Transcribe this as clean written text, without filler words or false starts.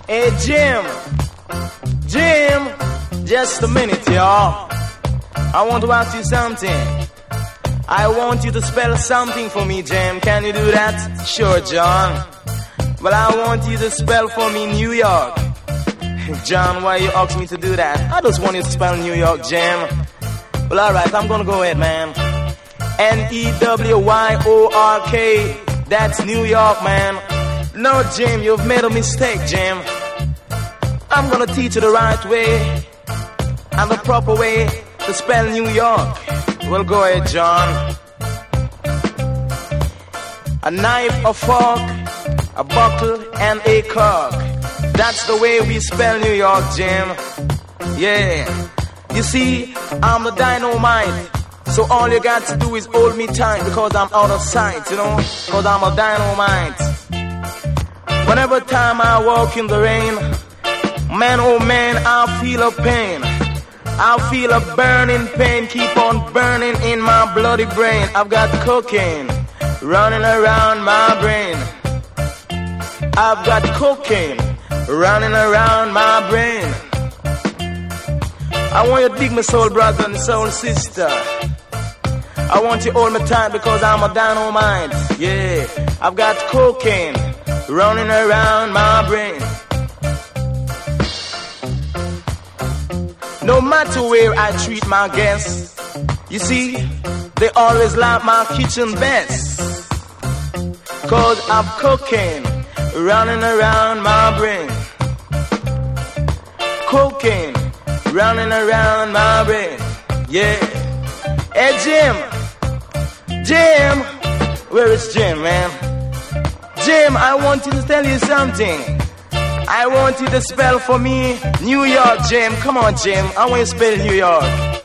Hey Jim, just a minute, y'all. I want to ask you something. I want you to spell something for me, Jim. Can you do that? Sure, John. But I want you to spell for me New York. John, why you ask me to do that? I just want you to spell New York, Jim. Well, alright, I'm gonna go ahead, man. N-E-W-Y-O-R-K. That's New York, man. No, Jim, you've made a mistake, Jim. I'm gonna teach you the right way and the proper way to spell New York. Well, go ahead, John. A knife, a fork, a buckle, and a cork. That's the way we spell New York, Jim. Yeah. You see, I'm the dynamite. So all you got to do is hold me tight because I'm out of sight, you know? Because I'm a dynamite. Whenever time I walk in the rain, man, oh man, I feel a pain. I feel a burning pain, keep on burning in my bloody brain. I've got cocaine running around my brain. I've got cocaine running around my brain. I want you to dig my soul brother and soul sister. I want you to hold me tight because I'm a dynamite. Yeah, I've got cocaine running around my brain. No matter where I treat my guests, you see, they always like my kitchen best. Cause I've cocaine running around my brain. Cocaine running around my brain. Yeah. Hey Jim, where is Jim, man? Jim, I want you to tell you something. I want you to spell for me New York, Jim. Come on, Jim. I want you to spell New York.